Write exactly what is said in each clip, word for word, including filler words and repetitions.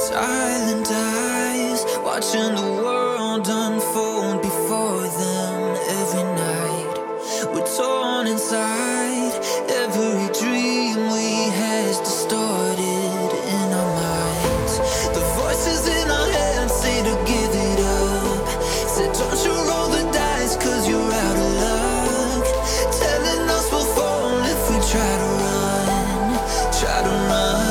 Silent eyes, watching the world unfold before them every night. We're torn inside, every dream we had's distorted in our minds. The voices in our heads say to give it up, say don't you roll the dice cause you're out of luck, telling us we'll fall if we try to run, try to run.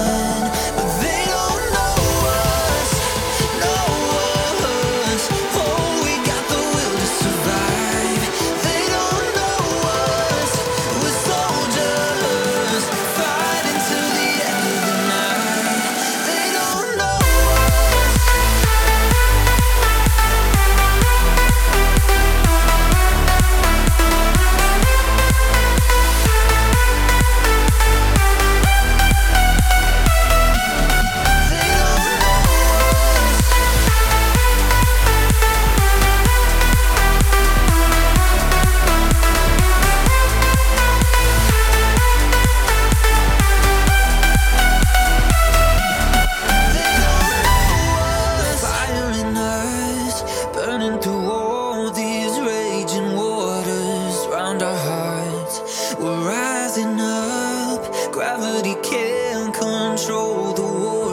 Burning through all these raging waters round our hearts. We're rising up, gravity can't control the war.